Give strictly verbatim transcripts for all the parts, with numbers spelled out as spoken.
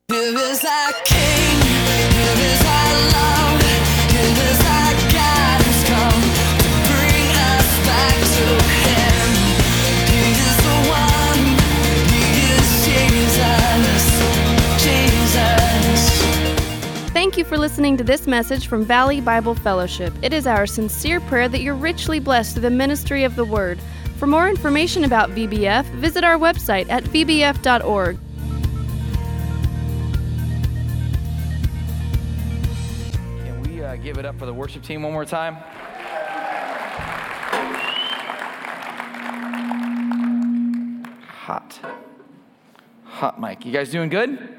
Here is our King, here is our love, here is our God who's come to bring us back to Him. He is the one, He is Jesus, Jesus. Thank you for listening to this message from Valley Bible Fellowship. It is our sincere prayer that you're richly blessed through the ministry of the Word. For more information about V B F, visit our website at v b f dot org. Give it up for the worship team one more time. Hot. Hot mic. You guys doing good?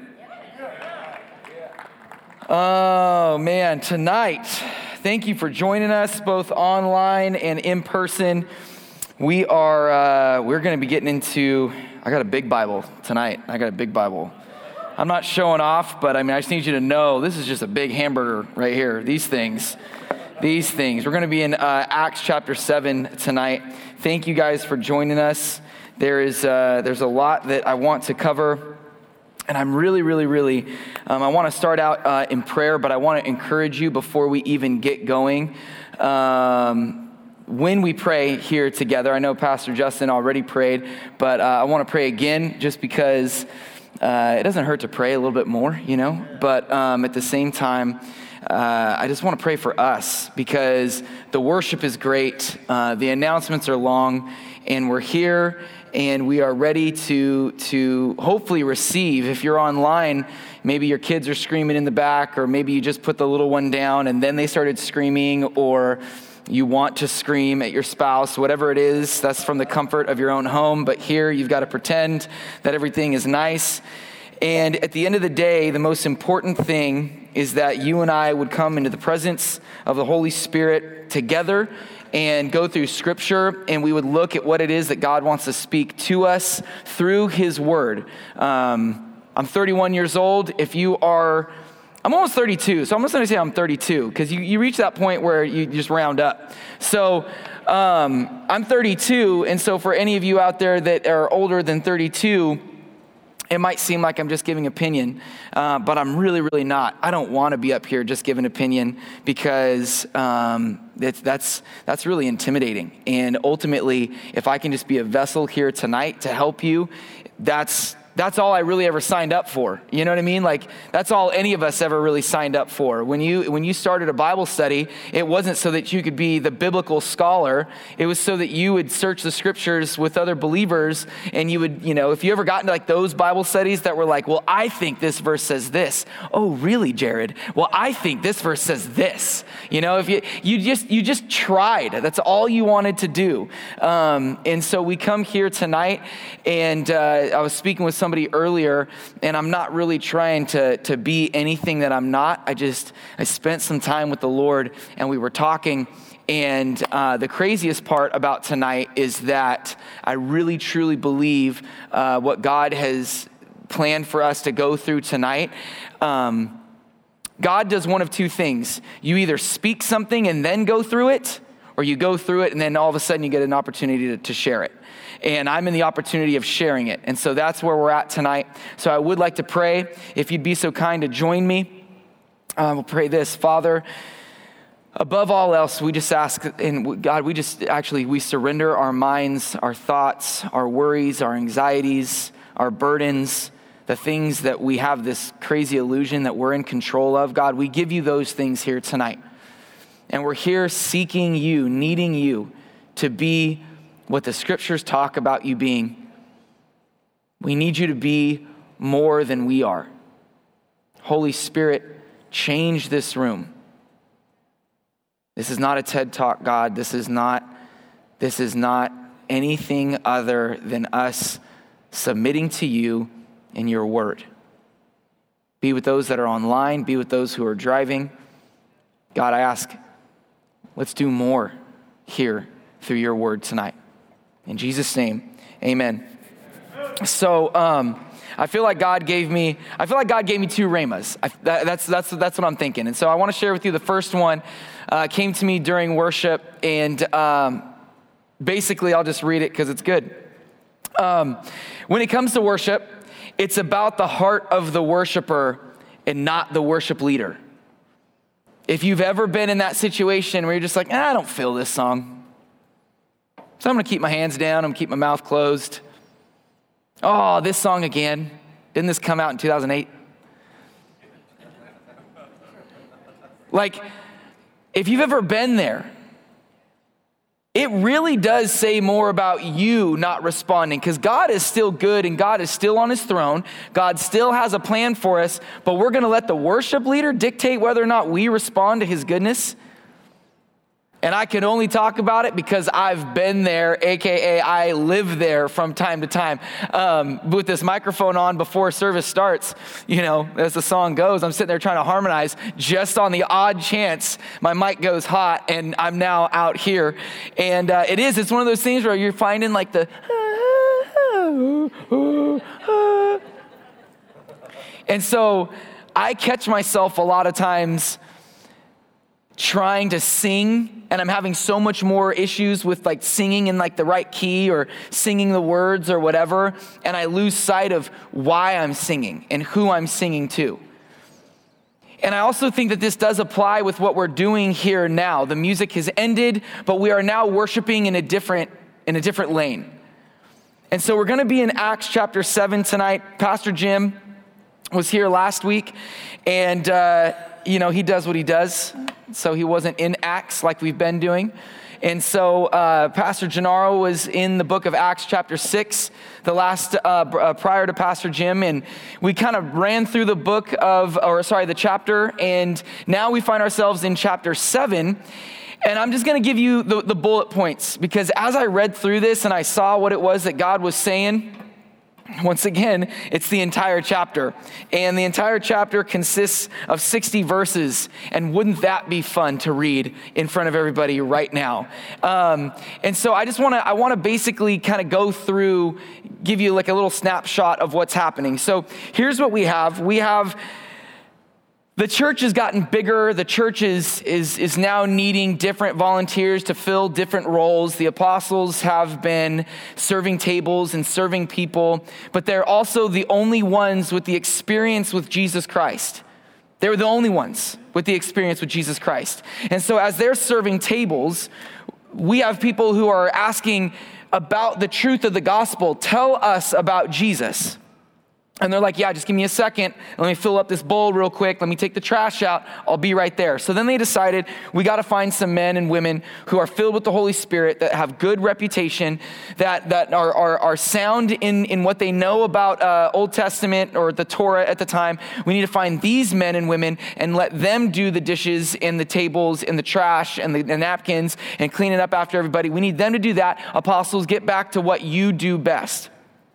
Oh, man. Tonight, thank you for joining us both online and in person. We are, uh, we're going to be getting into, I got a big Bible tonight. I got a big Bible. I'm not showing off, but I mean, I just need you to know this is just a big hamburger right here. These things, these things. We're going to be in uh, Acts chapter seven tonight. Thank you guys for joining us. There is, uh, there's a lot that I want to cover, and I'm really, really, really, um, I want to start out uh, in prayer, but I want to encourage you before we even get going. Um, when we pray here together, I know Pastor Justin already prayed, but uh, I want to pray again just because Uh, it doesn't hurt to pray a little bit more, you know, but um, at the same time, uh, I just want to pray for us because the worship is great, uh, the announcements are long, and we're here, and we are ready to to hopefully receive. If you're online, maybe your kids are screaming in the back, or maybe you just put the little one down, and then they started screaming, or you want to scream at your spouse, whatever it is, that's from the comfort of your own home. But here you've got to pretend that everything is nice. And at the end of the day, the most important thing is that you and I would come into the presence of the Holy Spirit together and go through Scripture, and we would look at what it is that God wants to speak to us through His Word. Um, I'm thirty-one years old. If you are I'm almost thirty-two, so I'm just going to say I'm thirty-two, because you, you reach that point where you just round up. So um, I'm thirty-two, and so for any of you out there that are older than thirty-two, it might seem like I'm just giving opinion, uh, but I'm really, really not. I don't want to be up here just giving opinion, because um, it's, that's that's really intimidating. And ultimately, if I can just be a vessel here tonight to help you, that's That's all I really ever signed up for. You know what I mean? Like, that's all any of us ever really signed up for. When you when you started a Bible study, it wasn't so that you could be the biblical scholar. It was so that you would search the Scriptures with other believers, and you would, you know, if you ever got into like those Bible studies that were like, well, I think this verse says this. Oh, really, Jared? Well, I think this verse says this. You know, if you you just you just tried. That's all you wanted to do. Um, and so we come here tonight, and uh, I was speaking with somebody earlier, and I'm not really trying to to be anything that I'm not. I just I spent some time with the Lord, and we were talking, and uh, the craziest part about tonight is that I really truly believe uh, what God has planned for us to go through tonight. Um, God does one of two things. You either speak something and then go through it, or you go through it and then all of a sudden you get an opportunity to, to share it. And I'm in the opportunity of sharing it. And so that's where we're at tonight. So I would like to pray. If you'd be so kind to join me, uh, we'll pray this. Father, above all else, we just ask, and God, we just actually, we surrender our minds, our thoughts, our worries, our anxieties, our burdens, the things that we have this crazy illusion that we're in control of. God, we give you those things here tonight. And we're here seeking you, needing you to be what the Scriptures talk about you being. We need you to be more than we are. Holy Spirit, change this room. This is not a TED Talk, God. This is not, this is not anything other than us submitting to you in your word. Be with those that are online. Be with those who are driving. God, I ask, let's do more here through your word tonight. In Jesus' name, amen. So um, I feel like God gave me, I feel like God gave me two rhemas. I, that, that's that's that's what I'm thinking. And so I want to share with you the first one. Uh, came to me during worship, and um, basically I'll just read it because it's good. Um, when it comes to worship, It's about the heart of the worshiper and not the worship leader. If you've ever been in that situation where you're just like, ah, I don't feel this song, so I'm gonna keep my hands down, I'm gonna keep my mouth closed. Oh, this song again. Didn't this come out in two thousand eight? Like, if you've ever been there, it really does say more about you not responding, because God is still good and God is still on his throne. God still has a plan for us, but we're going to let the worship leader dictate whether or not we respond to his goodness. And I can only talk about it because I've been there, A K A I live there from time to time. Um, with this microphone on before service starts, you know, as the song goes, I'm sitting there trying to harmonize just on the odd chance my mic goes hot and I'm now out here. And uh, it is, it's one of those things where you're finding like the, and so I catch myself a lot of times trying to sing, and I'm having so much more issues with like singing in like the right key or singing the words or whatever, and I lose sight of why I'm singing and who I'm singing to. And I also think that this does apply with what we're doing here now. The music has ended, but we are now worshiping in a different in a different lane. And so we're going to be in Acts chapter seven tonight. Pastor Jim was here last week, and uh, you know, he does what he does. So he wasn't in Acts like we've been doing. And so uh, Pastor Gennaro was in the book of Acts chapter six, the last, uh, uh, prior to Pastor Jim. And we kind of ran through the book of, or sorry, the chapter. And now we find ourselves in chapter seven. And I'm just going to give you the, the bullet points, because as I read through this and I saw what it was that God was saying, once again, it's the entire chapter. And the entire chapter consists of sixty verses. And wouldn't that be fun to read in front of everybody right now? Um, and so I just want to, I want to basically kind of go through, give you like a little snapshot of what's happening. So here's what we have. We have the church has gotten bigger. The church is, is, is now needing different volunteers to fill different roles. The apostles have been serving tables and serving people, but they're also the only ones with the experience with Jesus Christ. They're the only ones with the experience with Jesus Christ. And so as they're serving tables, we have people who are asking about the truth of the gospel. Tell us about Jesus. And they're like, yeah, just give me a second. Let me fill up this bowl real quick. Let me take the trash out. I'll be right there. So then they decided we got to find some men and women who are filled with the Holy Spirit, that have good reputation, that that are are, are sound in, in what they know about uh, Old Testament or the Torah at the time. We need to find these men and women and let them do the dishes and the tables and the trash and the, the napkins and clean it up after everybody. We need them to do that. Apostles, get back to what you do best.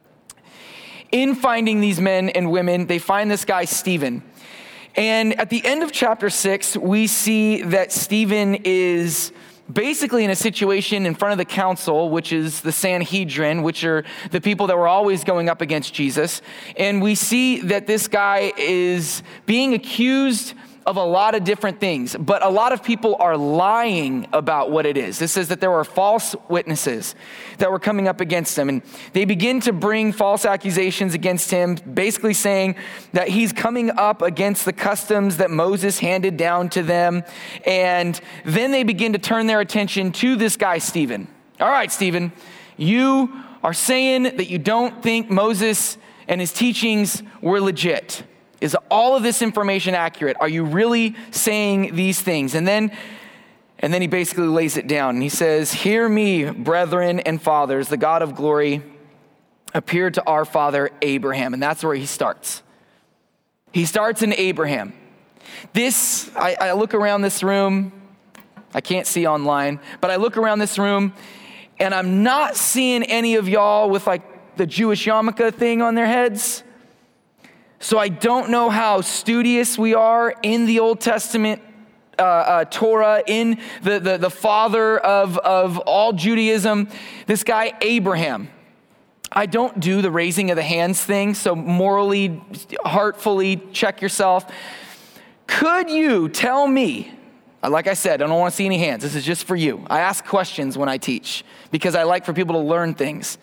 In finding these men and women, they find this guy, Stephen. And at the end of chapter six, we see that Stephen is basically in a situation in front of the council, which is the Sanhedrin, which are the people that were always going up against Jesus. And we see that this guy is being accused of a lot of different things, but a lot of people are lying about what it is. This says that there were false witnesses that were coming up against him, and they begin to bring false accusations against him, basically saying that he's coming up against the customs that Moses handed down to them. And then they begin to turn their attention to this guy, Stephen. All right, Stephen, you are saying that you don't think Moses and his teachings were legit. Is all of this information accurate? Are you really saying these things? And then, and then he basically lays it down. And he says, hear me, brethren and fathers, the God of glory appeared to our father Abraham. And that's where he starts. He starts in Abraham. This, I, I look around this room. I can't see online, but I look around this room and I'm not seeing any of y'all with like the Jewish yarmulke thing on their heads. So I don't know how studious we are in the Old Testament uh, uh, Torah, in the, the, the father of, of all Judaism, this guy Abraham. I don't do the raising of the hands thing, so morally, heartfully check yourself. Could you tell me, like I said, I don't want to see any hands. This is just for you. I ask questions when I teach because I like for people to learn things.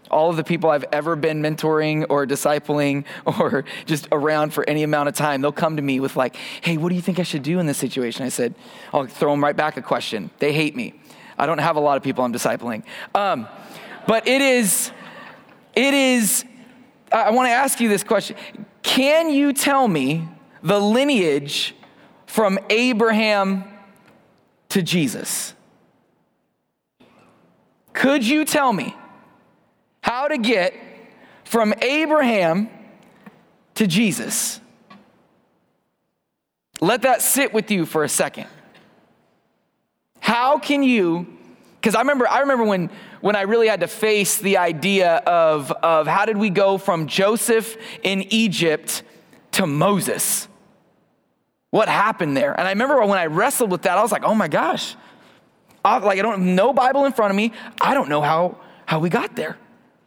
All of the people I've ever been mentoring or discipling or just around for any amount of time, they'll come to me with like, hey, what do you think I should do in this situation? I said, I'll throw them right back a question. They hate me. I don't have a lot of people I'm discipling. Um, but it is, it is, I want to ask you this question. Can you tell me the lineage from Abraham to Jesus? Could you tell me how to get from Abraham to Jesus? Let that sit with you for a second. How can you, because I remember I remember when, when I really had to face the idea of, of how did we go from Joseph in Egypt to Moses? What happened there? And I remember when I wrestled with that, I was like, oh my gosh. I, like I don't have no Bible in front of me. I don't know how, how we got there.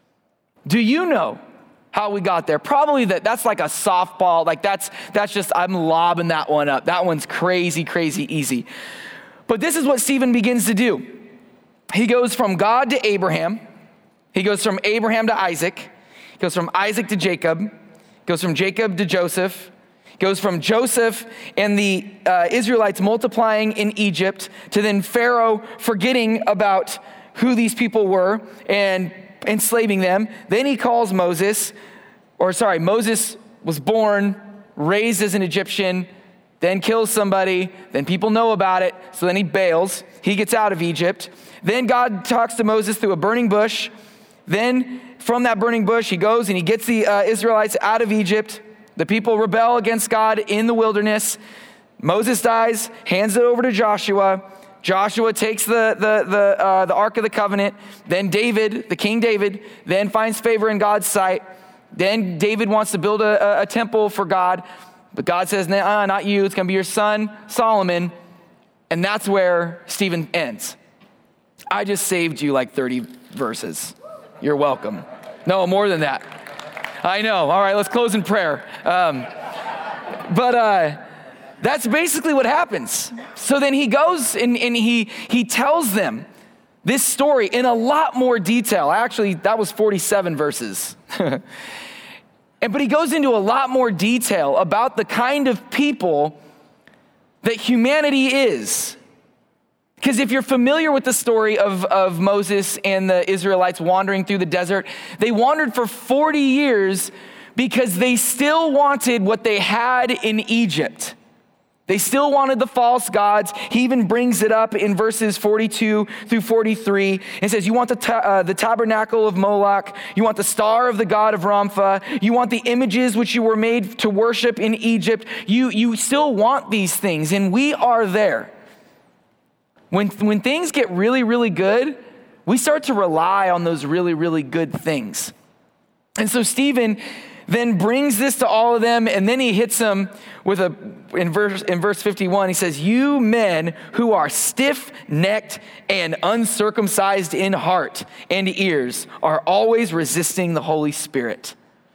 Do you know how we got there? Probably that that's like a softball. Like that's that's just, I'm lobbing that one up. That one's crazy, crazy easy. But this is what Stephen begins to do. He goes from God to Abraham. He goes from Abraham to Isaac. He goes from Isaac to Jacob. He goes from Jacob to Joseph. He goes from Joseph and the uh, Israelites multiplying in Egypt to then Pharaoh forgetting about who these people were and enslaving them. Then he calls Moses, or sorry, Moses was born, raised as an Egyptian, then kills somebody, then people know about it, so then he bails. He gets out of Egypt. Then God talks to Moses through a burning bush. Then from that burning bush, he goes and he gets the uh, Israelites out of Egypt. The people rebel against God in the wilderness. Moses dies, hands it over to Joshua. Joshua takes the the the, uh, the Ark of the Covenant. Then David, the King David, then finds favor in God's sight. Then David wants to build a, a temple for God. But God says, nah, not you. It's going to be your son, Solomon. And that's where Stephen ends. I just saved you like thirty verses. You're welcome. No, more than that. I know. All right, let's close in prayer. Um, but uh, that's basically what happens. So then he goes and, and he he tells them this story in a lot more detail. Actually, that was forty-seven verses. And but he goes into a lot more detail about the kind of people that humanity is. Because if you're familiar with the story of, of Moses and the Israelites wandering through the desert, they wandered for forty years because they still wanted what they had in Egypt. They still wanted the false gods. He even brings it up in verses forty-two through forty-three and says, you want the, ta- uh, the tabernacle of Moloch. You want the star of the god of Ramphah. You want the images which you were made to worship in Egypt. You, you still want these things, and we are there. When, when things get really, really good, we start to rely on those really, really good things. And so Stephen then brings this to all of them, and then he hits them with a, in verse, in verse fifty-one, he says, you men who are stiff-necked and uncircumcised in heart and ears are always resisting the Holy Spirit.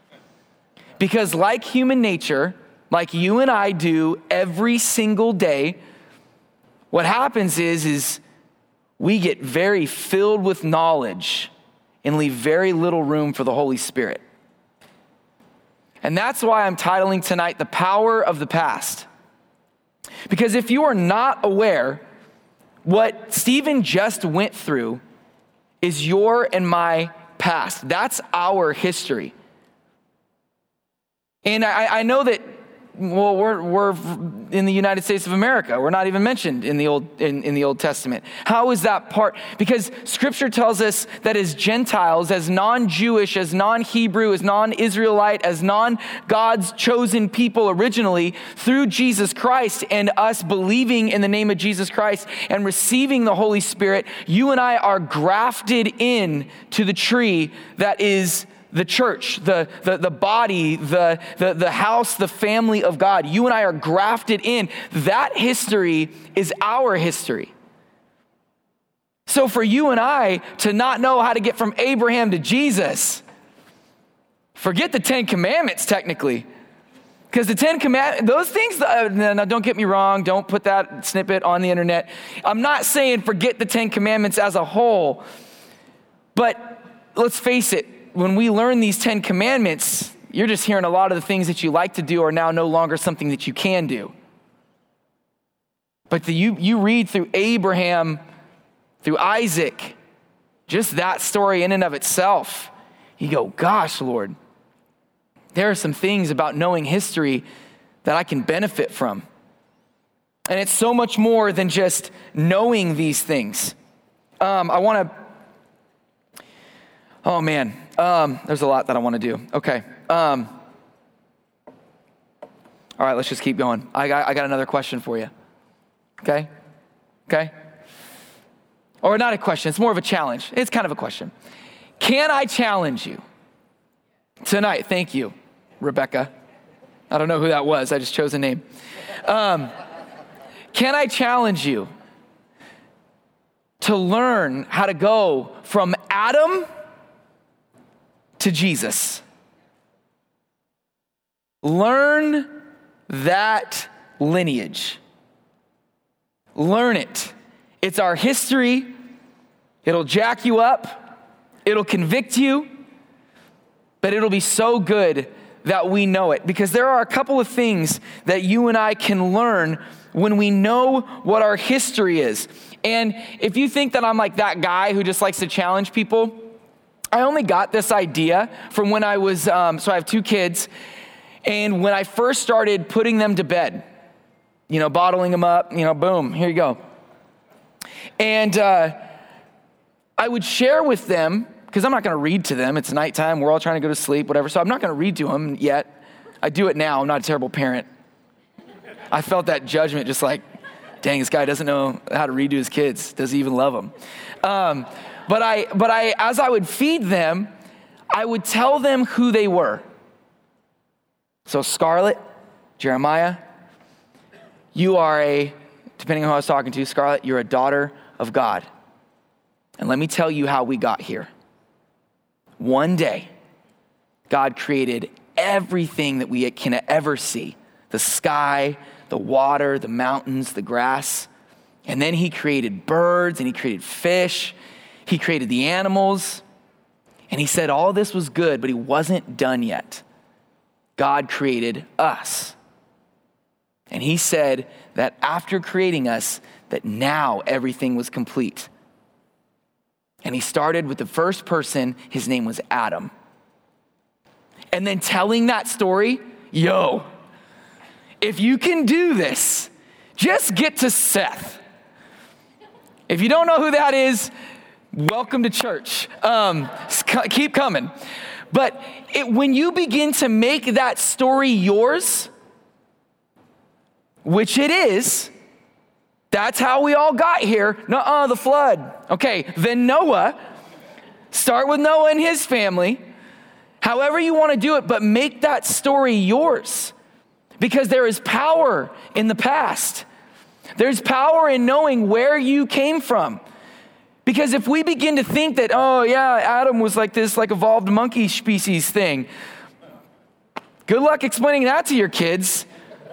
Because like human nature, like you and I do every single day, what happens is, is we get very filled with knowledge and leave very little room for the Holy Spirit. And that's why I'm titling tonight, The Power of the Past. Because if you are not aware, what Stephen just went through is your and my past. That's our history. And I, I know that, well, we're, we're in the United States of America. We're not even mentioned in the Old in, in the Old Testament. How is that part? Because Scripture tells us that as Gentiles, as non-Jewish, as non-Hebrew, as non-Israelite, as non-God's chosen people originally, through Jesus Christ and us believing in the name of Jesus Christ and receiving the Holy Spirit, you and I are grafted in to the tree that is the church, the, the, the body, the, the, the house, the family of God. You and I are grafted in. That history is our history. So for you and I to not know how to get from Abraham to Jesus, forget the Ten Commandments technically. Because the Ten Commandments, those things, uh, now don't get me wrong, don't put that snippet on the internet. I'm not saying forget the Ten Commandments as a whole, but let's face it, when we learn these Ten Commandments, you're just hearing a lot of the things that you like to do are now no longer something that you can do. But the, you, you read through Abraham, through Isaac, just that story in and of itself, you go, gosh, Lord, there are some things about knowing history that I can benefit from. And it's so much more than just knowing these things. Um, I want to, oh man, um, there's a lot that I want to do. Okay. Um, all right, let's just keep going. I got, I got another question for you. Okay? Okay? Or not a question, it's more of a challenge. It's kind of a question. Can I challenge you tonight? Thank you, Rebecca. I don't know who that was. I just chose a name. Um, can I challenge you to learn how to go from Adam to Jesus? Learn that lineage. Learn it. It's our history. It'll jack you up. It'll convict you. But it'll be so good that we know it. Because there are a couple of things that you and I can learn when we know what our history is. And if you think that I'm like that guy who just likes to challenge people, I only got this idea from when I was, um, so I have two kids. And when I first started putting them to bed, you know, bottling them up, you know, boom, here you go. And uh, I would share with them, because I'm not going to read to them. It's nighttime. We're all trying to go to sleep, whatever. So I'm not going to read to them yet. I do it now. I'm not a terrible parent. I felt that judgment just like, dang, this guy doesn't know how to read to his kids. Does he even love them? Um, but I, but I, as I would feed them, I would tell them who they were. So Scarlett, Jeremiah, you are a, depending on who I was talking to, Scarlett, you're a daughter of God. And let me tell you how we got here. One day, God created everything that we can ever see. The sky, the water, the mountains, the grass. And then he created birds and he created fish. He created the animals. And he said all this was good, but he wasn't done yet. God created us. And he said that after creating us, that now everything was complete. And he started with the first person, his name was Adam. And then telling that story, yo, if you can do this, just get to Seth. If you don't know who that is, welcome to church. Um, keep coming. But it, when you begin to make that story yours, which it is, that's how we all got here. Nuh-uh, the flood. Okay, then Noah. Start with Noah and his family. However you want to do it, but make that story yours. Because there is power in the past. There's power in knowing where you came from. Because if we begin to think that, oh yeah, Adam was like this like evolved monkey species thing. Good luck explaining that to your kids.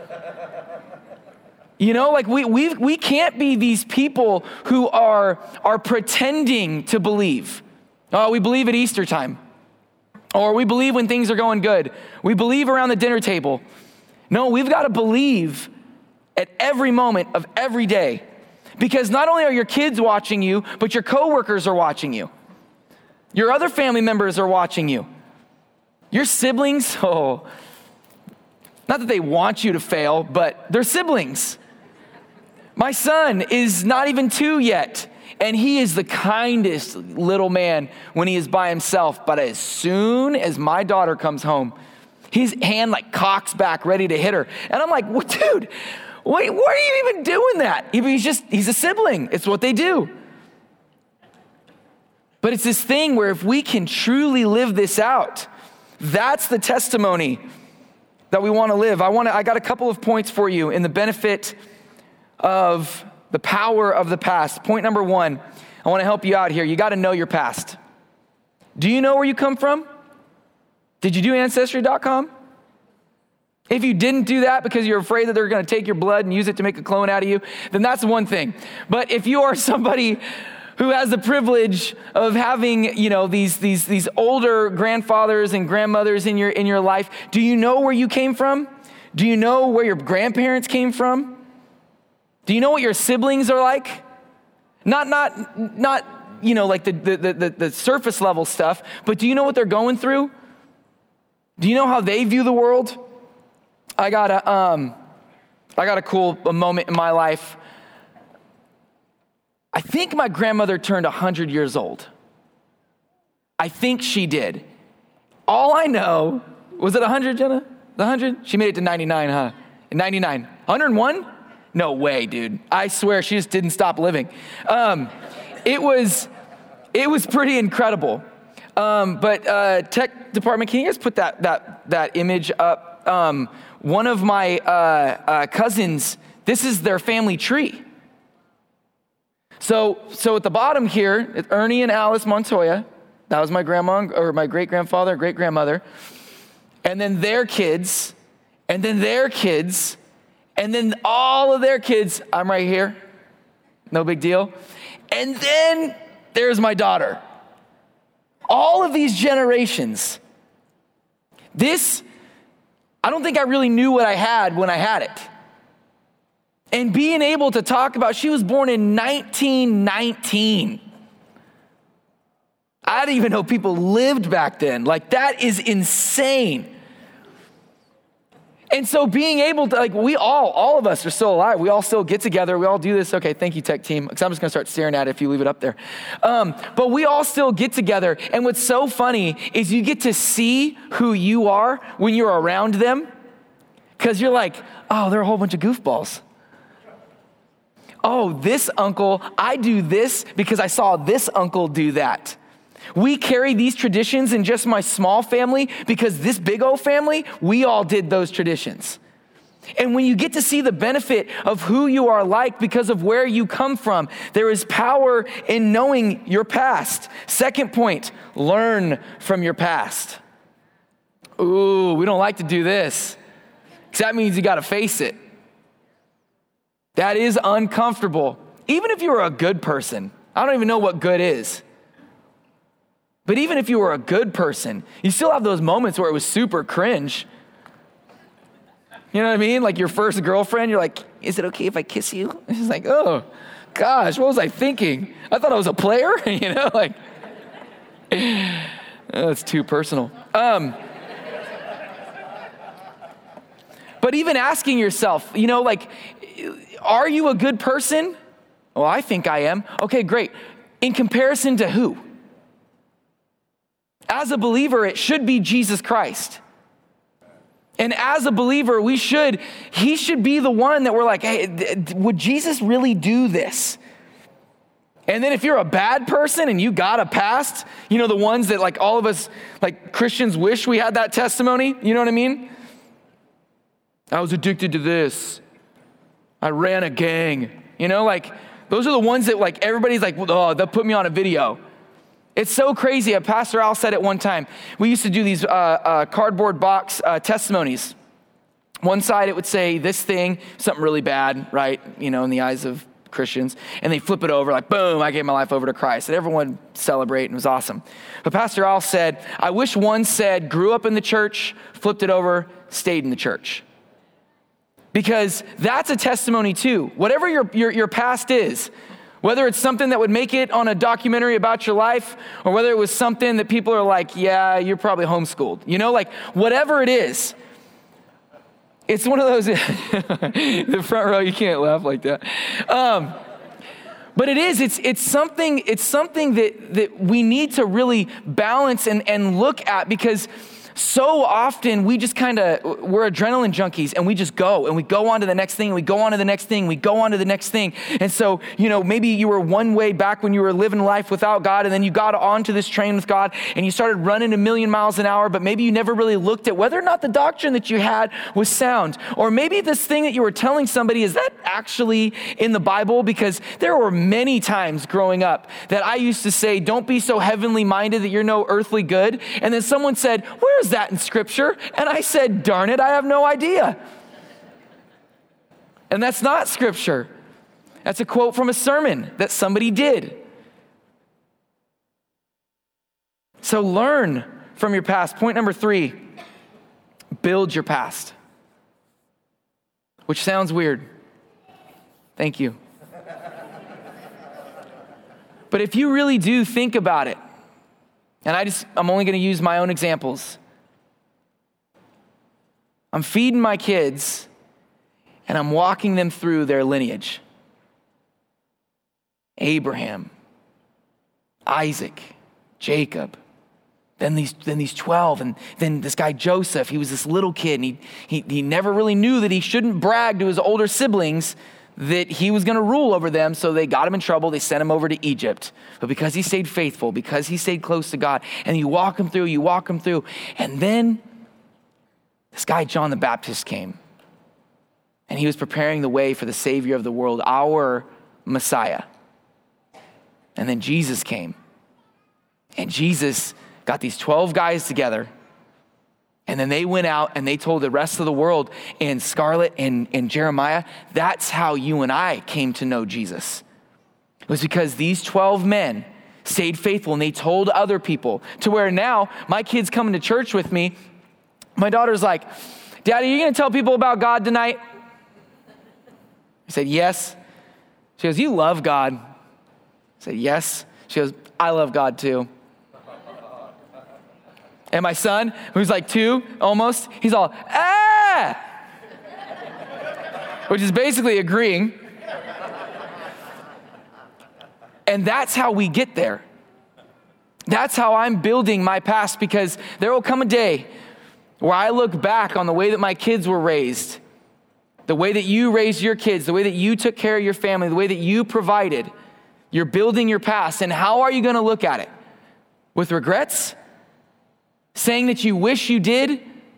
You know, like we we we can't be these people who are, are pretending to believe. Oh, we believe at Easter time. Or we believe when things are going good. We believe around the dinner table. No, we've got to believe at every moment of every day. Because not only are your kids watching you, but your coworkers are watching you. Your other family members are watching you. Your siblings, oh, not that they want you to fail, but they're siblings. My son is not even two yet, and he is the kindest little man when he is by himself. But as soon as my daughter comes home, his hand like cocks back, ready to hit her. And I'm like, well, dude, wait, why are you even doing that? He's just, he's a sibling. It's what they do. But it's this thing where if we can truly live this out, that's the testimony that we want to live. I want to, I got a couple of points for you in the benefit of the power of the past. Point number one, I want to help you out here. You got to know your past. Do you know where you come from? Did you do ancestry dot com? If you didn't do that because you're afraid that they're going to take your blood and use it to make a clone out of you, then that's one thing. But if you are somebody who has the privilege of having, you know, these, these, these older grandfathers and grandmothers in your, in your life, do you know where you came from? Do you know where your grandparents came from? Do you know what your siblings are like? Not, not, not, you know, like the, the, the, the surface level stuff, but do you know what they're going through? Do you know how they view the world? I got a, um, I got a cool a moment in my life. I think my grandmother turned one hundred years old. I think she did. All I know, was it one hundred, Jenna? The one hundred? She made it to ninety-nine, huh? ninety-nine. one hundred one? No way, dude. I swear she just didn't stop living. Um, it was, it was pretty incredible. Um, but uh, tech department, can you guys put that that that image up? Um, one of my uh, uh, cousins, this is their family tree. So, so at the bottom here, it's Ernie and Alice Montoya. That was my grandma, or my great-grandfather, great-grandmother. And then their kids, and then their kids, and then all of their kids. I'm right here. No big deal. And then there's my daughter. All of these generations. This, I don't think I really knew what I had when I had it. And being able to talk about, she was born in nineteen nineteen. I didn't even know people lived back then. Like, that is insane. And so being able to, like, we all, all of us are still alive. We all still get together. We all do this. Okay, thank you, tech team, because I'm just going to start staring at it if you leave it up there. Um, but we all still get together. And what's so funny is you get to see who you are when you're around them, because you're like, oh, they're a whole bunch of goofballs. Oh, this uncle, I do this because I saw this uncle do that. We carry these traditions in just my small family because this big old family, we all did those traditions. And when you get to see the benefit of who you are like because of where you come from, there is power in knowing your past. Second point, learn from your past. Ooh, we don't like to do this, because that means you got to face it. That is uncomfortable. Even if you were a good person, I don't even know what good is. But even if you were a good person, you still have those moments where it was super cringe. You know what I mean? Like your first girlfriend, you're like, is it okay if I kiss you? It's like, oh, gosh, what was I thinking? I thought I was a player, you know, like, that's too personal. Um, but even asking yourself, you know, like, are you a good person? Well, I think I am. Okay, great. In comparison to who? As a believer, it should be Jesus Christ. And as a believer, we should, he should be the one that we're like, hey, would Jesus really do this? And then if you're a bad person and you got a past, you know, the ones that like all of us, like Christians wish we had that testimony, you know what I mean? I was addicted to this. I ran a gang. You know, like those are the ones that like everybody's like, oh, they'll put me on a video. It's so crazy. Pastor Al said it one time. We used to do these uh, uh, cardboard box uh, testimonies. One side it would say this thing, something really bad, right? You know, in the eyes of Christians. And they flip it over like, boom, I gave my life over to Christ. And everyone celebrate, and it was awesome. But Pastor Al said, I wish one said, grew up in the church, flipped it over, stayed in the church. Because that's a testimony too. Whatever your, your, your past is, whether it's something that would make it on a documentary about your life, or whether it was something that people are like, yeah, you're probably homeschooled. You know, like whatever it is, it's one of those, the front row, you can't laugh like that. Um, but it is, it's it's something, it's something that, that we need to really balance and, and look at, because so often we just kind of, we're adrenaline junkies, and we just go and we go on to the next thing, and we go on to the next thing, we go on to the next thing. And so, you know, maybe you were one way back when you were living life without God, and then you got onto this train with God and you started running a million miles an hour, but maybe you never really looked at whether or not the doctrine that you had was sound. Or maybe this thing that you were telling somebody, is that actually in the Bible? Because there were many times growing up that I used to say, don't be so heavenly minded that you're no earthly good. And then someone said, where is that in scripture? And I said, darn it, I have no idea. And that's not scripture. That's a quote from a sermon that somebody did. So learn from your past. Point number three, build your past. Which sounds weird. Thank you. But if you really do think about it, and I just, I'm only going to use my own examples. I'm feeding my kids and I'm walking them through their lineage. Abraham, Isaac, Jacob, then these, then these twelve, and then this guy Joseph, he was this little kid, and he, he, he never really knew that he shouldn't brag to his older siblings that he was gonna rule over them, so they got him in trouble, they sent him over to Egypt. But because he stayed faithful, because he stayed close to God, and you walk him through, you walk him through, and then this guy John the Baptist came, and he was preparing the way for the Savior of the world, our Messiah. And then Jesus came, and Jesus got these twelve guys together, and then they went out and they told the rest of the world, and Scarlett and, and Jeremiah, that's how you and I came to know Jesus. It was because these twelve men stayed faithful and they told other people, to where now my kids coming to church with me, my daughter's like, Daddy, are you gonna tell people about God tonight? I said, yes. She goes, you love God. I said, yes. She goes, I love God too. And my son, who's like two almost, he's all, ah! Which is basically agreeing. And that's how we get there. That's how I'm building my past, because there will come a day where I look back on the way that my kids were raised, the way that you raised your kids, the way that you took care of your family, the way that you provided. You're building your past, and how are you gonna look at it? With regrets? Saying that you wish you did?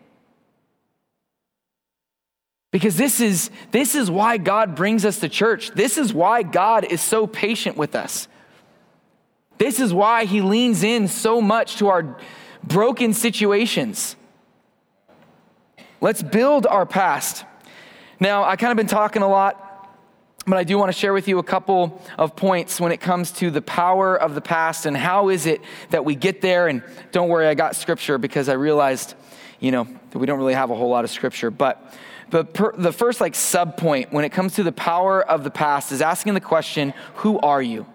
Because this is, this is why God brings us to church. This is why God is so patient with us. This is why he leans in so much to our broken situations. Let's build our past. Now, I kind of been talking a lot, but I do want to share with you a couple of points when it comes to the power of the past and how is it that we get there. And don't worry, I got scripture, because I realized, you know, that we don't really have a whole lot of scripture. But, but per, the first like sub point when it comes to the power of the past is asking the question, who are you?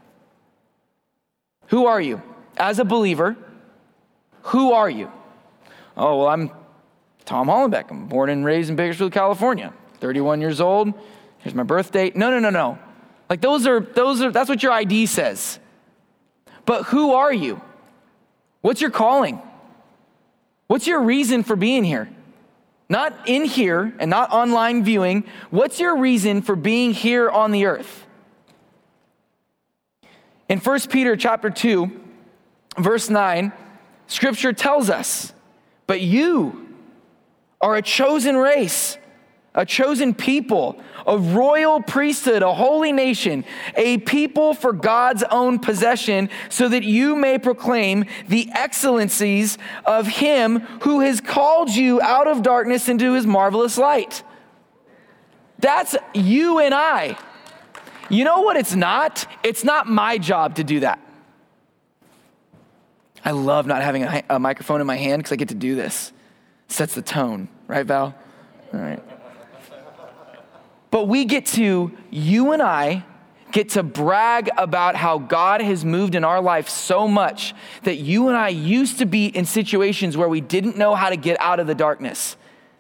Who are you? As a believer, who are you? Oh, well, I'm Tom Hollenbeck. I'm born and raised in Bakersfield, California. thirty-one years old. Here's my birth date. No, no, no, no. Like those are, those are, that's what your I D says. But who are you? What's your calling? What's your reason for being here? Not in here and not online viewing. What's your reason for being here on the earth? In First Peter chapter two, verse nine, scripture tells us, but you are a chosen race, a chosen people, a royal priesthood, a holy nation, a people for God's own possession, so that you may proclaim the excellencies of him who has called you out of darkness into his marvelous light. That's you and I. You know what it's not? It's not my job to do that. I love not having a, a microphone in my hand because I get to do this. Sets the tone, right, Val? All right. But we get to, you and I get to brag about how God has moved in our life so much that you and I used to be in situations where we didn't know how to get out of the darkness.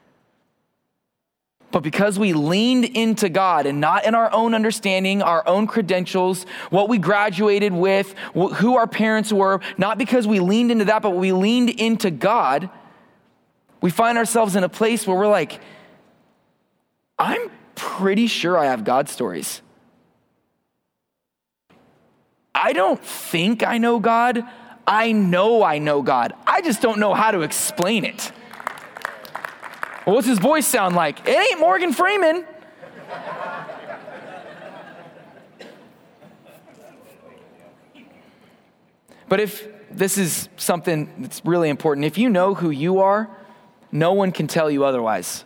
But because we leaned into God and not in our own understanding, our own credentials, what we graduated with, who our parents were, not because we leaned into that, but we leaned into God, we find ourselves in a place where we're like, I'm pretty sure I have God stories. I don't think I know God. I know I know God. I just don't know how to explain it. Well, what's his voice sound like? It ain't Morgan Freeman. But if this is something that's really important, if you know who you are, no one can tell you otherwise.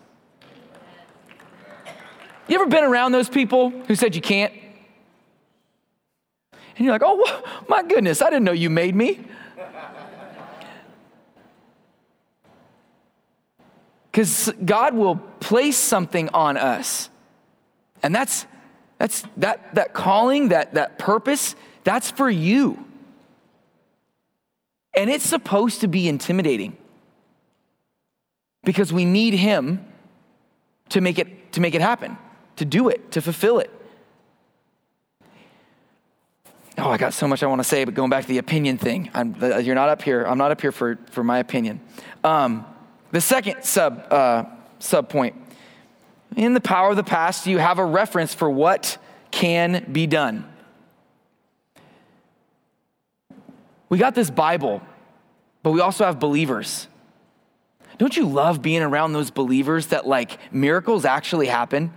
You ever been around those people who said you can't? And you're like, oh, my goodness, I didn't know you made me. Because God will place something on us. And that's that's that that calling, that that purpose, that's for you. And it's supposed to be intimidating. Because we need him to make it to make it happen, to do it, to fulfill it. Oh, I got so much I want to say, but going back to the opinion thing, I'm, you're not up here. I'm not up here for, for my opinion. Um, the second sub uh, sub point, in the power of the past, you have a reference for what can be done. We got this Bible, but we also have believers. Don't you love being around those believers that like miracles actually happen?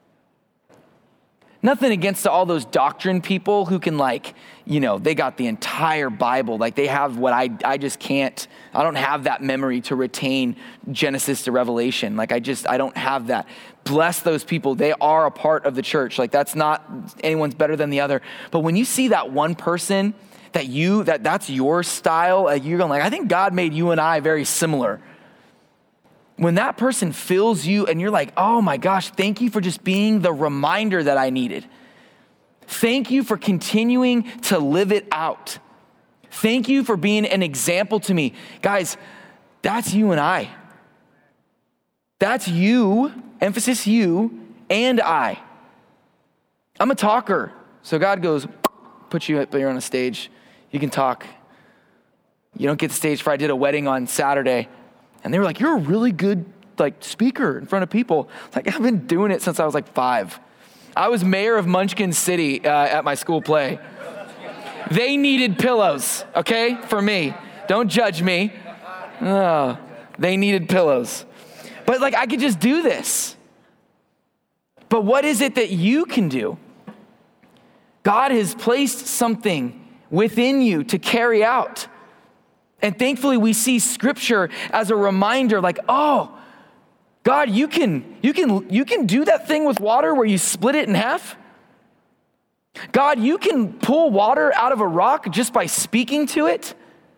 Nothing against all those doctrine people who can like, you know, they got the entire Bible. Like they have what I I just can't, I don't have that memory to retain Genesis to Revelation. Like I just, I don't have that. Bless those people. They are a part of the church. Like that's not, anyone's better than the other. But when you see that one person that you, that that's your style, like you're going like, I think God made you and I very similar. When that person fills you and you're like, oh my gosh, thank you for just being the reminder that I needed. Thank you for continuing to live it out. Thank you for being an example to me. Guys, that's you and I. That's you, emphasis you, and I. I'm a talker. So God goes, put you up there on a stage. You can talk. You don't get the stage fright. I did a wedding on Saturday. And they were like, you're a really good like speaker in front of people. Like I've been doing it since I was like five. I was mayor of Munchkin City uh, at my school play. They needed pillows, okay, for me. Don't judge me. Oh, they needed pillows. But like I could just do this. But what is it that you can do? God has placed something within you to carry out. And thankfully we see scripture as a reminder like, oh, God, you can, you can, you can do that thing with water where you split it in half. God, you can pull water out of a rock just by speaking to it.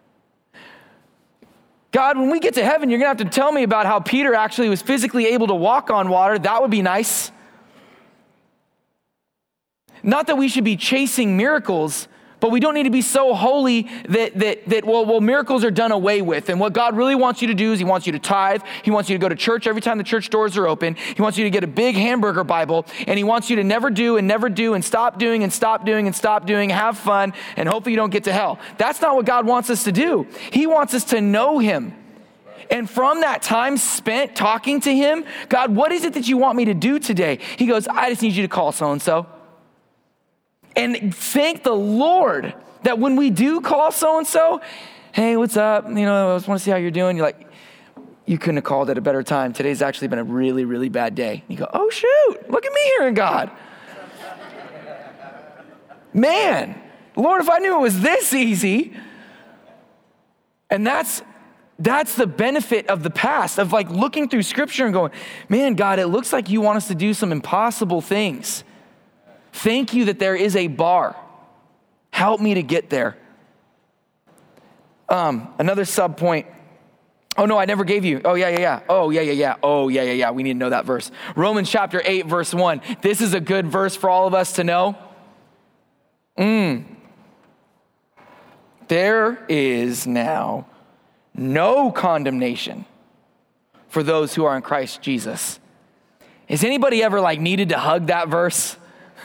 God, when we get to heaven, you're gonna have to tell me about how Peter actually was physically able to walk on water. That would be nice. Not that we should be chasing miracles, but we don't need to be so holy that, that, that well, well, miracles are done away with. And what God really wants you to do is he wants you to tithe. He wants you to go to church every time the church doors are open. He wants you to get a big hamburger Bible. And he wants you to never do and never do and stop doing and stop doing and stop doing, have fun, and hopefully you don't get to hell. That's not what God wants us to do. He wants us to know him. And from that time spent talking to him, God, what is it that you want me to do today? He goes, I just need you to call so-and-so. And thank the Lord that when we do call so-and-so, hey, what's up? You know, I just want to see how you're doing. You're like, you couldn't have called at a better time. Today's actually been a really, really bad day. You go, oh shoot, look at me hearing God. Man, Lord, if I knew it was this easy. And that's, that's the benefit of the past, of like looking through scripture and going, man, God, it looks like you want us to do some impossible things. Thank you that there is a bar. Help me to get there. Um, another sub point. Oh no, I never gave you. Oh yeah, yeah, yeah. Oh yeah, yeah, yeah. Oh yeah, yeah, yeah. We need to know that verse. Romans chapter eight, verse one. This is a good verse for all of us to know. Mm. There is now no condemnation for those who are in Christ Jesus. Has anybody ever like needed to hug that verse?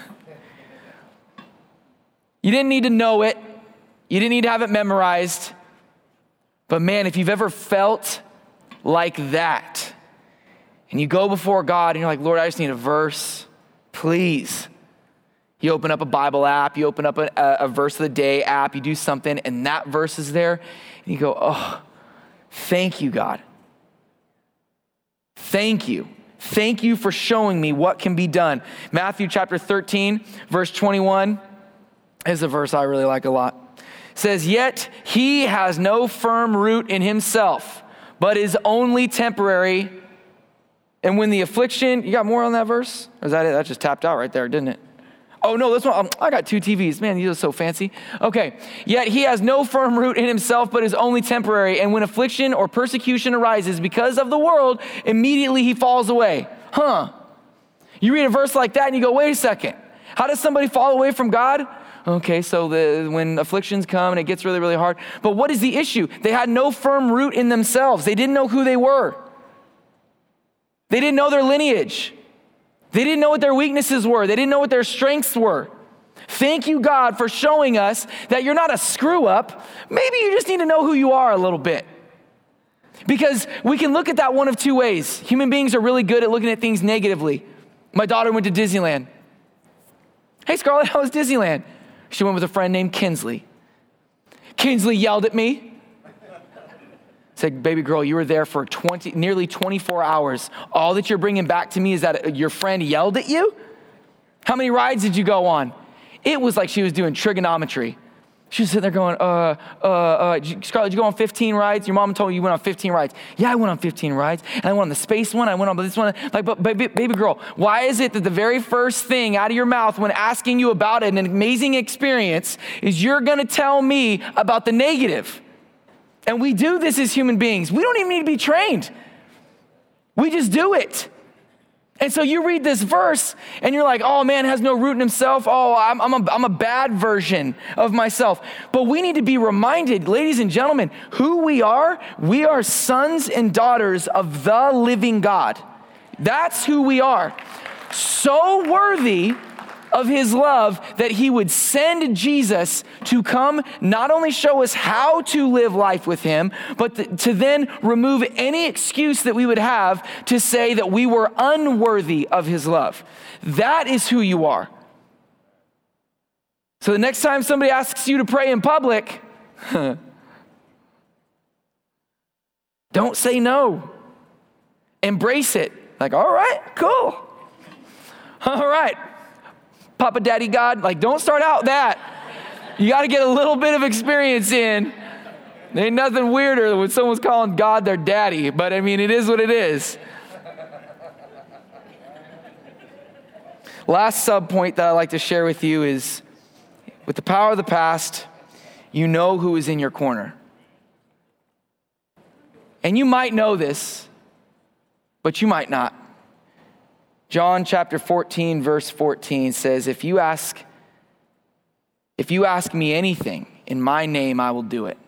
You didn't need to know it. You didn't need to have it memorized. But man, if you've ever felt like that, and you go before God and you're like, Lord, I just need a verse, please. You open up a Bible app, you open up a, a verse of the day app, you do something, and that verse is there, and you go, oh, thank you, God. Thank you. Thank you for showing me what can be done. Matthew chapter thirteen, verse twenty-one. Is a verse I really like a lot. It says, yet he has no firm root in himself, but is only temporary. And when the affliction, you got more on that verse? Or is that it? That just tapped out right there, didn't it? Oh no, this one, um, I got two T Vs. Man, these are so fancy. Okay, yet he has no firm root in himself, but is only temporary. And when affliction or persecution arises because of the world, immediately he falls away. Huh. You read a verse like that and you go, wait a second. How does somebody fall away from God? Okay, so the, when afflictions come and it gets really, really hard. But what is the issue? They had no firm root in themselves. They didn't know who they were. They didn't know their lineage. They didn't know what their weaknesses were. They didn't know what their strengths were. Thank you, God, for showing us that you're not a screw up. Maybe you just need to know who you are a little bit. Because we can look at that one of two ways. Human beings are really good at looking at things negatively. My daughter went to Disneyland. Hey, Scarlett, how was Disneyland? She went with a friend named Kinsley. Kinsley yelled at me. Said, baby girl, you were there for twenty, nearly twenty-four hours. All that you're bringing back to me is that your friend yelled at you? How many rides did you go on? It was like she was doing trigonometry. She was sitting there going, uh, uh, uh, Scarlett, did you go on fifteen rides? Your mom told you you went on fifteen rides. Yeah, I went on fifteen rides. And I went on the space one. I went on this one. Like, but baby, baby girl, why is it that the very first thing out of your mouth when asking you about an amazing experience is you're going to tell me about the negative? And we do this as human beings. We don't even need to be trained. We just do it. And so you read this verse and you're like, oh, man has no root in himself. Oh, I'm, I'm, a, I'm a bad version of myself. But we need to be reminded, ladies and gentlemen, who we are. We are sons and daughters of the living God. That's who we are. So worthy of his love that he would send Jesus to come not only show us how to live life with him, but th- to then remove any excuse that we would have to say that we were unworthy of his love. That is who you are. So the next time somebody asks you to pray in public, don't say no. Embrace it. Like, all right, cool. All right. Papa Daddy God, like don't start out that. You got to get a little bit of experience in. There ain't nothing weirder when someone's calling God their daddy, but I mean, it is what it is. Last sub point that I'd like to share with you is, with the power of the past, you know who is in your corner. And you might know this, but you might not. John chapter fourteen, verse fourteen says, if you ask, if you ask me anything in my name, I will do it.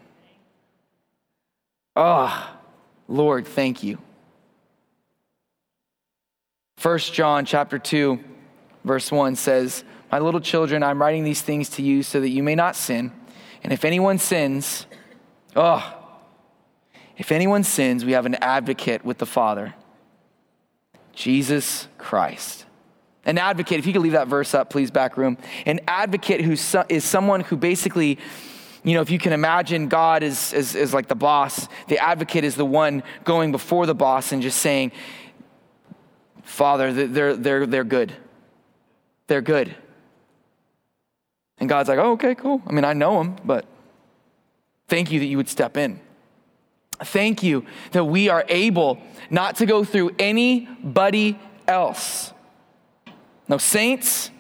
Oh, Lord, thank you. First John chapter two, verse one says, my little children, I'm writing these things to you so that you may not sin. And if anyone sins, oh, if anyone sins, we have an advocate with the Father, Jesus Christ. An advocate, if you could leave that verse up, please, back room. An advocate who is someone who basically, you know, if you can imagine God is, is, is like the boss, the advocate is the one going before the boss and just saying, Father, they're, they're, they're good. They're good. And God's like, oh, okay, cool. I mean, I know them, but thank you that you would step in. Thank you that we are able not to go through anybody else. No saints,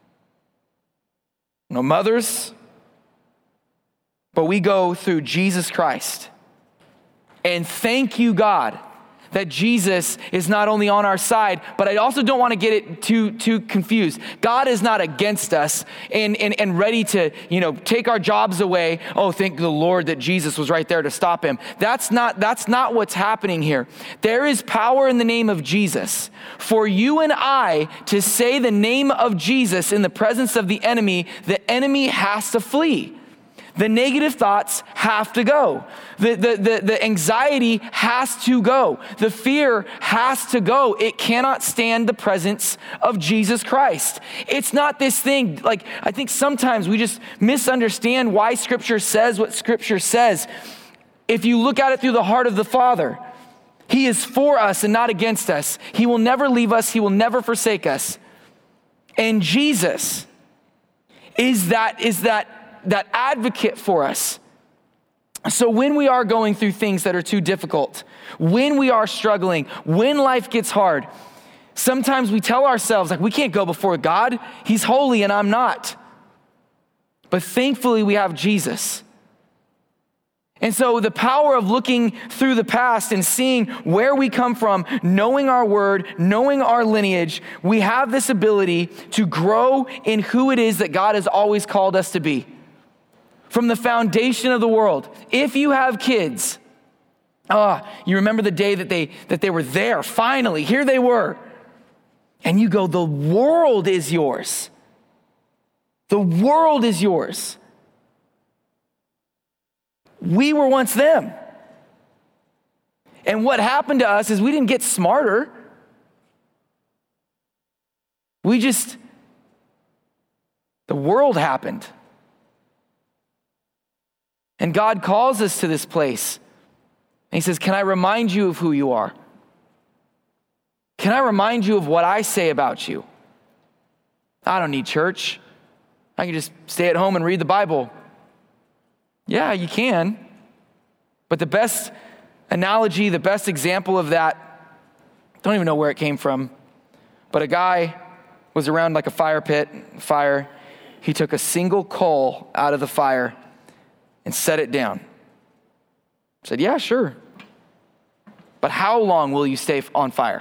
no mothers, but we go through Jesus Christ. And thank you, God, that Jesus is not only on our side, but I also don't want to get it too too confused. God is not against us and, and, and ready to, you know, take our jobs away. Oh, thank the Lord that Jesus was right there to stop him. That's not, that's not what's happening here. There is power in the name of Jesus. For you and I to say the name of Jesus in the presence of the enemy, the enemy has to flee. The negative thoughts have to go. The, the, the, the anxiety has to go. The fear has to go. It cannot stand the presence of Jesus Christ. It's not this thing, like I think sometimes we just misunderstand why Scripture says what Scripture says. If you look at it through the heart of the Father, he is for us and not against us. He will never leave us. He will never forsake us. And Jesus is that, is that, that advocate for us. So when we are going through things that are too difficult, when we are struggling, when life gets hard, Sometimes we tell ourselves, like, we can't go before God. He's holy and I'm not. But thankfully, we have Jesus. And so the power of looking through the past and seeing where we come from, knowing our word, knowing our lineage, we have this ability to grow in who it is that God has always called us to be. From the foundation of the world. If you have kids, ah, you remember the day that they that they were there, finally, here they were. And you go, the world is yours. The world is yours. We were once them. And what happened to us is we didn't get smarter. We just, the world happened. And God calls us to this place. And he says, can I remind you of who you are? Can I remind you of what I say about you? I don't need church. I can just stay at home and read the Bible. Yeah, you can. But the best analogy, the best example of that, don't even know where it came from, but a guy was around like a fire pit, fire. He took a single coal out of the fire and set it down. Said, yeah, sure. But how long will you stay on fire?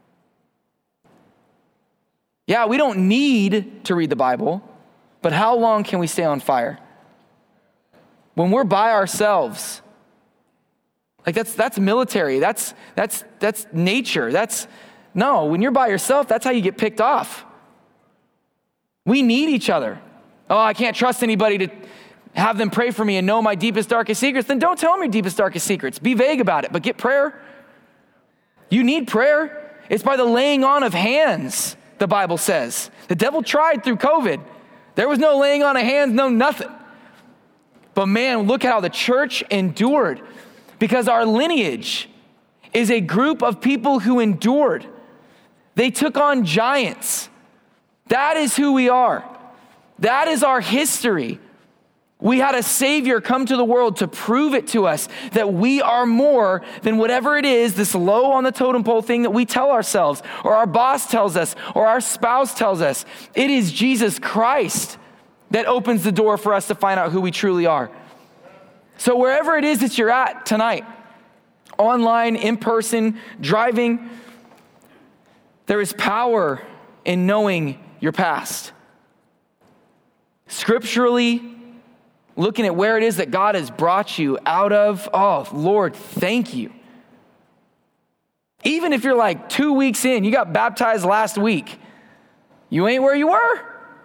Yeah, we don't need to read the Bible, but how long can we stay on fire? When we're by ourselves, like that's that's military, that's that's that's nature. That's no, when you're by yourself, that's how you get picked off. We need each other. Oh, I can't trust anybody to have them pray for me and know my deepest, darkest secrets. Then don't tell them your deepest, darkest secrets. Be vague about it, but get prayer. You need prayer. It's by the laying on of hands, the Bible says. The devil tried through COVID. There was no laying on of hands, no nothing. But man, look at how the church endured, because our lineage is a group of people who endured. They took on giants. That is who we are. That is our history. We had a Savior come to the world to prove it to us that we are more than whatever it is, this low on the totem pole thing that we tell ourselves, or our boss tells us, or our spouse tells us. It is Jesus Christ that opens the door for us to find out who we truly are. So wherever it is that you're at tonight, online, in person, driving, there is power in knowing your past. Scripturally, looking at where it is that God has brought you out of, oh, Lord, thank you. Even if you're like two weeks in, you got baptized last week, you ain't where you were.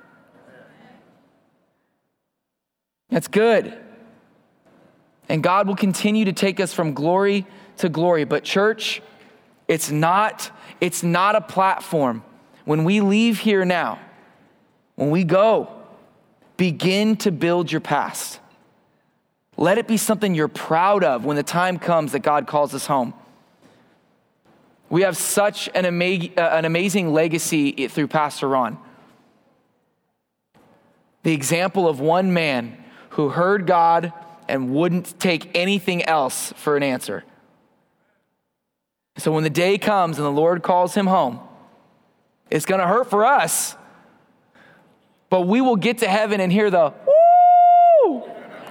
That's good. And God will continue to take us from glory to glory. But church, it's not, it's not a platform. When we leave here now, when we go, begin to build your past. Let it be something you're proud of when the time comes that God calls us home. We have such an, ama- uh, an amazing legacy through Pastor Ron. The example of one man who heard God and wouldn't take anything else for an answer. So when the day comes and the Lord calls him home, it's going to hurt for us, but we will get to heaven and hear the woo!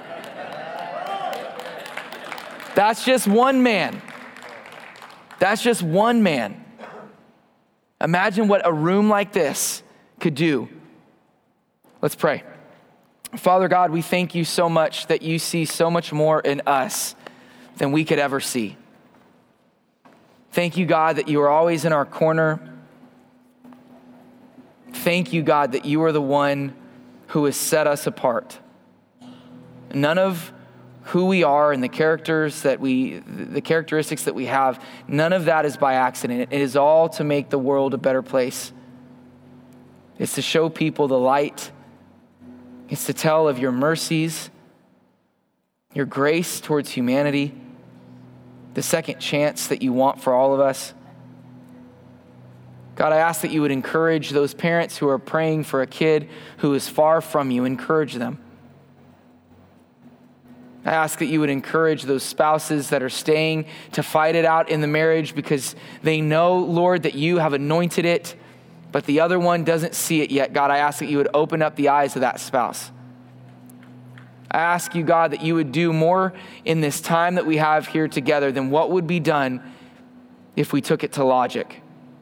That's just one man. That's just one man. Imagine what a room like this could do. Let's pray. Father God, we thank you so much that you see so much more in us than we could ever see. Thank you, God, that you are always in our corner. Thank you, God, that you are the one who has set us apart. None of who we are and the characters that we, the characteristics that we have, none of that is by accident. It is all to make the world a better place. It's to show people the light. It's to tell of your mercies, your grace towards humanity, the second chance that you want for all of us. God, I ask that you would encourage those parents who are praying for a kid who is far from you. Encourage them. I ask that you would encourage those spouses that are staying to fight it out in the marriage because they know, Lord, that you have anointed it, but the other one doesn't see it yet. God, I ask that you would open up the eyes of that spouse. I ask you, God, that you would do more in this time that we have here together than what would be done if we took it to logic.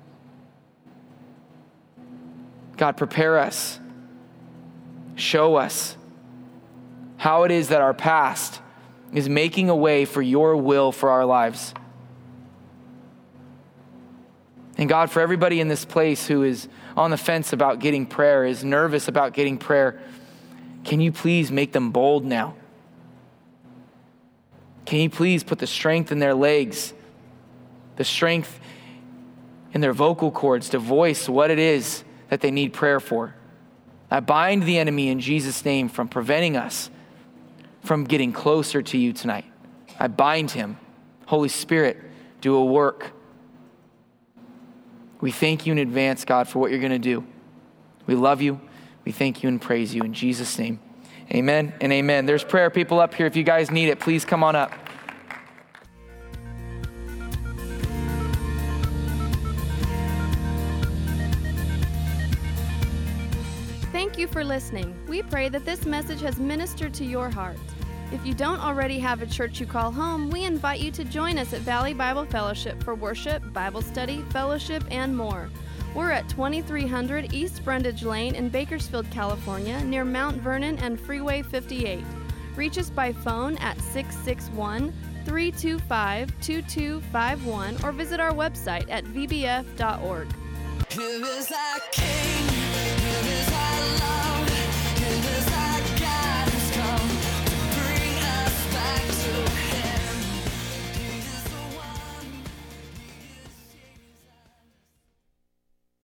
God, prepare us. Show us how it is that our past is making a way for your will for our lives. And God, for everybody in this place who is on the fence about getting prayer, is nervous about getting prayer, can you please make them bold now? Can you please put the strength in their legs, the strength in their vocal cords to voice what it is that they need prayer for? I bind the enemy in Jesus' name from preventing us from getting closer to you tonight. I bind him. Holy Spirit, do a work. We thank you in advance, God, for what you're going to do. We love you. We thank you and praise you in Jesus' name. Amen and amen. There's prayer people up here. If you guys need it, please come on up. Thank you for listening. We pray that this message has ministered to your heart. If you don't already have a church you call home, we invite you to join us at Valley Bible Fellowship for worship, Bible study, fellowship, and more. We're at twenty-three hundred East Brundage Lane in Bakersfield, California, near Mount Vernon and Freeway fifty-eight. Reach us by phone at six six one, three two five, two two five one or visit our website at v b f dot org. Here is our King.